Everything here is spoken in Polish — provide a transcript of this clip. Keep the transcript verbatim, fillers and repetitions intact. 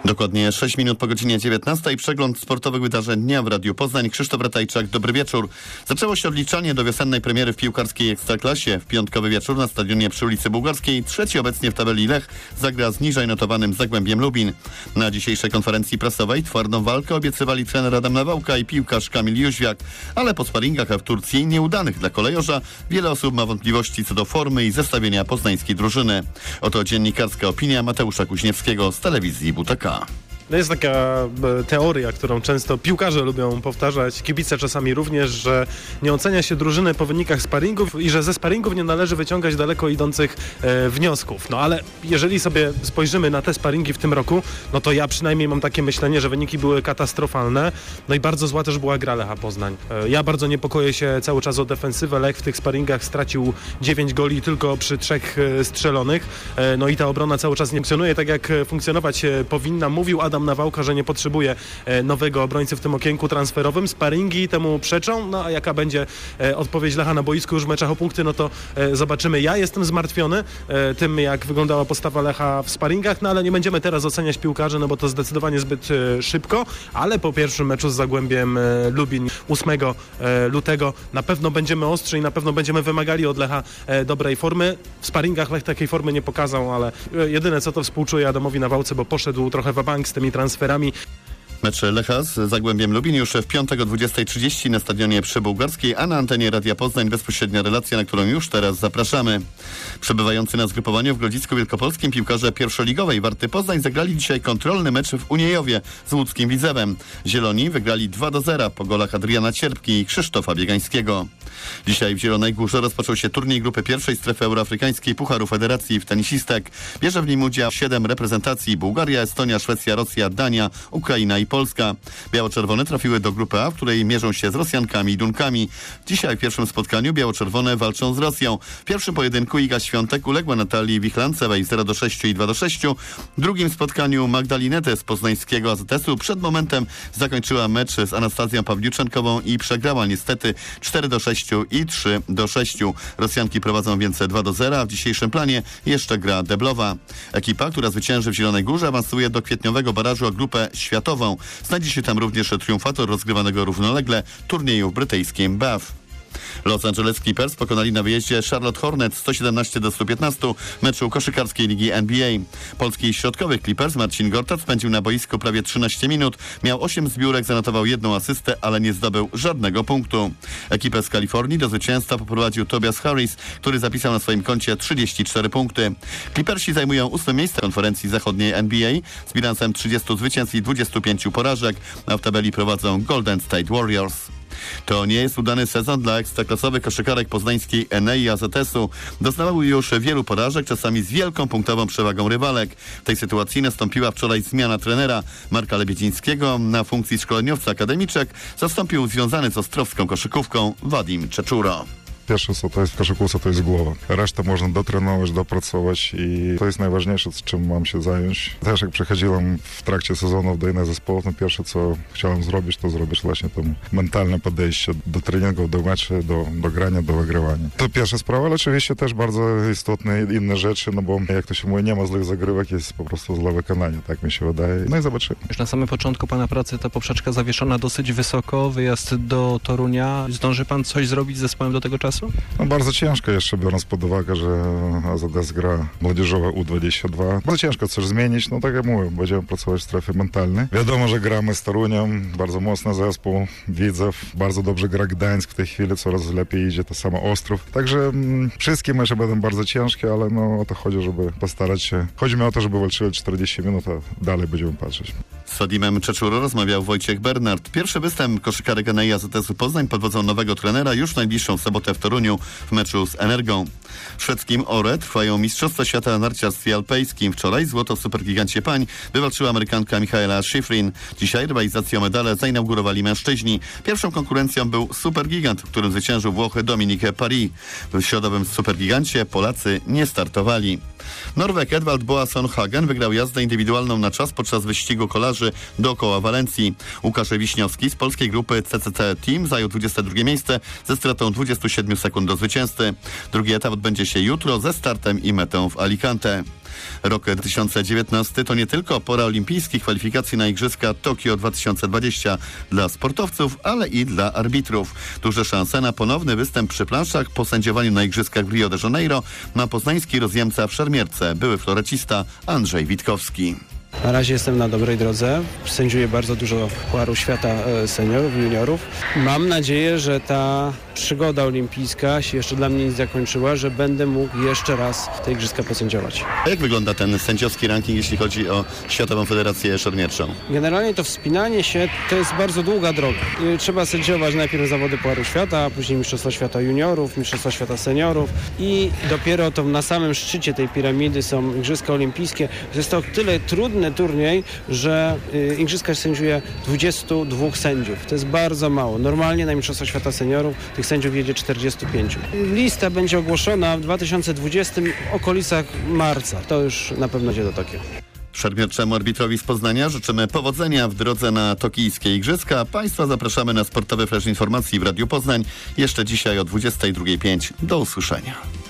Dokładnie sześć minut po godzinie dziewiętnastej. Przegląd sportowych wydarzeń dnia w Radiu Poznań. Krzysztof Ratajczak, dobry wieczór. Zaczęło się odliczanie do wiosennej premiery w piłkarskiej Ekstraklasie. W piątkowy wieczór na stadionie przy ulicy Bułgarskiej trzeci obecnie w tabeli Lech zagra z niżej notowanym Zagłębiem Lubin. Na dzisiejszej konferencji prasowej twardą walkę obiecywali trener Adam Nawałka i piłkarz Kamil Jóźwiak, ale po sparingach w Turcji nieudanych dla kolejorza wiele osób ma wątpliwości co do formy i zestawienia poznańskiej drużyny. Oto dziennikarska opinia Mateusza Kuźniewskiego z telewizji W T K. No jest taka e, teoria, którą często piłkarze lubią powtarzać, kibice czasami również, że nie ocenia się drużyny po wynikach sparingów i że ze sparingów nie należy wyciągać daleko idących e, wniosków. No ale jeżeli sobie spojrzymy na te sparingi w tym roku, no to ja przynajmniej mam takie myślenie, że wyniki były katastrofalne. No i bardzo zła też była gra Lecha Poznań. E, ja bardzo niepokoję się cały czas o defensywę. Lech w tych sparingach stracił dziewięć goli tylko przy trzech e, strzelonych. E, no i ta obrona cały czas nie funkcjonuje tak, jak funkcjonować e, powinna. Mówił Adam Nawałka, że nie potrzebuje e, nowego obrońcy w tym okienku transferowym. Sparingi temu przeczą, no a jaka będzie e, odpowiedź Lecha na boisku już w meczach o punkty, no to e, zobaczymy. Ja jestem zmartwiony e, tym, jak wyglądała postawa Lecha w sparingach, no ale nie będziemy teraz oceniać piłkarzy, no bo to zdecydowanie zbyt e, szybko, ale po pierwszym meczu z Zagłębiem e, Lubin ósmego lutego na pewno będziemy ostrzy i na pewno będziemy wymagali od Lecha e, dobrej formy. W sparingach Lech takiej formy nie pokazał, ale e, jedyne co to współczuję Adamowi Nawałce, bo poszedł trochę w bank z tymi transferami. Mecz Lecha z Zagłębiem Lubin już w piątek o dwudziestej trzydzieści na stadionie przy Bułgarskiej, a na antenie Radia Poznań bezpośrednia relacja, na którą już teraz zapraszamy. Przebywający na zgrupowaniu w Grodzisku Wielkopolskim piłkarze pierwszoligowej Warty Poznań zagrali dzisiaj kontrolny mecz w Uniejowie z łódzkim Widzewem. Zieloni wygrali dwa do zera po golach Adriana Cierpki i Krzysztofa Biegańskiego. Dzisiaj w Zielonej Górze rozpoczął się turniej grupy pierwszej strefy euroafrykańskiej Pucharu Federacji w tenisistek. Bierze w nim udział siedem reprezentacji: Bułgaria, Estonia, Szwecja, Rosja, Dania, Ukraina i Polska. Biało-czerwone trafiły do grupy A, w której mierzą się z Rosjankami i Dunkami. Dzisiaj w pierwszym spotkaniu biało-czerwone walczą z Rosją. W pierwszym pojedynku Iga Świątek uległa Natalii Wichlancewej zero do sześciu i dwa do sześciu. W drugim spotkaniu Magdalinety z poznańskiego A Z S-u przed momentem zakończyła mecz z Anastazją Pawliuczenkową i przegrała niestety cztery do sześciu i trzy do sześciu. Rosjanki prowadzą więc dwa do zera, a w dzisiejszym planie jeszcze gra deblowa. Ekipa, która zwycięży w Zielonej Górze, awansuje do kwietniowego barażu o grupę światową. Znajdzie się tam również triumfator rozgrywanego równolegle turnieju w brytyjskim Bath. Los Angeles Clippers pokonali na wyjeździe Charlotte Hornets sto siedemnaście do stu piętnastu meczu koszykarskiej ligi N B A. Polski środkowy Clippers Marcin Gortat spędził na boisku prawie trzynaście minut, miał osiem zbiórek, zanotował jedną asystę, ale nie zdobył żadnego punktu. Ekipę z Kalifornii do zwycięstwa poprowadził Tobias Harris, który zapisał na swoim koncie trzydzieści cztery punkty. Clippersi zajmują ósme miejsce w konferencji zachodniej N B A z bilansem trzydziestu zwycięstw i dwudziestu pięciu porażek, a w tabeli prowadzą Golden State Warriors. To nie jest udany sezon dla ekstraklasowych koszykarek poznańskiej Enei i A Z S-u. Doznawały już wielu porażek, czasami z wielką punktową przewagą rywalek. W tej sytuacji nastąpiła wczoraj zmiana trenera. Marka Lebiedzińskiego na funkcji szkoleniowca akademiczek zastąpił związany z ostrowską koszykówką Wadim Czeczuro. Pierwsze co to jest w koszykówce, to jest głowa. Resztę można dotrenować, dopracować i to jest najważniejsze, z czym mam się zająć. Też jak przechodziłem w trakcie sezonu do innych zespołów, no pierwsze co chciałem zrobić, to zrobić właśnie to mentalne podejście do treningów, do meczy, do, do grania, do wygrywania. To pierwsza sprawa, ale oczywiście też bardzo istotne inne rzeczy, no bo jak to się mówi, nie ma złych zagrywek, jest po prostu złe wykonanie, tak mi się wydaje. No i zobaczymy. Już na samym początku pana pracy ta poprzeczka zawieszona dosyć wysoko, wyjazd do Torunia. Zdąży pan coś zrobić z zespołem do tego czasu? No bardzo ciężko jeszcze, biorąc pod uwagę, że A Z S gra młodzieżowe U dwadzieścia dwa. Bardzo ciężko coś zmienić, no tak jak mówię, będziemy pracować w strefie mentalnej. Wiadomo, że gramy z Toruniem, bardzo mocny zespół, Widzew, bardzo dobrze gra Gdańsk w tej chwili, coraz lepiej idzie, to samo Ostrów. Także mm, wszystkie mecze będą bardzo ciężkie, ale no o to chodzi, żeby postarać się. Chodzi mi o to, żeby walczyli czterdzieści minut, a dalej będziemy patrzeć. Z Wadimem Czeczuro rozmawiał Wojciech Bernard. Pierwszy występ koszykarek Enei A Z S-u Poznań pod wodzą nowego trenera już w najbliższą sobotę w Toruniu w meczu z Energią. W szwedzkim Ore trwają Mistrzostwa Świata na narciarstwie alpejskim. Wczoraj złoto w supergigancie pań wywalczyła Amerykanka Michaela Schifrin. Dzisiaj rywalizację o medale zainaugurowali mężczyźni. Pierwszą konkurencją był supergigant, w którym zwyciężył Włochy Dominique Paris. W środowym supergigancie Polacy nie startowali. Norweg Edvald Boasson Hagen wygrał jazdę indywidualną na czas podczas wyścigu kolarzy dookoła Walencji. Łukasz Wiśniowski z polskiej grupy C C C Team zajął dwudzieste drugie miejsce ze stratą dwudziestu siedmiu sekund do zwycięzcy. Drugi etap odbędzie się jutro ze startem i metą w Alicante. Rok dwa tysiące dziewiętnasty to nie tylko pora olimpijskich kwalifikacji na Igrzyska Tokio dwa tysiące dwadzieścia dla sportowców, ale i dla arbitrów. Duże szanse na ponowny występ przy planszach po sędziowaniu na Igrzyskach w Rio de Janeiro ma poznański rozjemca w szermierce, były florecista Andrzej Witkowski. Na razie jestem na dobrej drodze. Sędziuję bardzo dużo Pucharu Świata seniorów, juniorów. Mam nadzieję, że ta przygoda olimpijska się jeszcze dla mnie nie zakończyła, że będę mógł jeszcze raz te igrzyska posędziować. A jak wygląda ten sędziowski ranking, jeśli chodzi o Światową Federację Szermierczą? Generalnie to wspinanie się to jest bardzo długa droga. Trzeba sędziować najpierw zawody Pucharu Świata, a później Mistrzostwa Świata Juniorów, Mistrzostwa Świata Seniorów i dopiero to na samym szczycie tej piramidy są Igrzyska Olimpijskie. Jest to tyle trudny turniej, że y, Igrzyska sędziuje dwudziestu dwóch sędziów. To jest bardzo mało. Normalnie na Mistrzostwa Świata Seniorów tych sędziów jedzie czterdziestu pięciu. Lista będzie ogłoszona w dwa tysiące dwudziestym w okolicach marca. To już na pewno idzie do Tokio. Szermierczemu arbitrowi z Poznania życzymy powodzenia w drodze na tokijskie Igrzyska. Państwa zapraszamy na sportowy flash informacji w Radiu Poznań jeszcze dzisiaj o dwudziestej drugiej pięć. Do usłyszenia.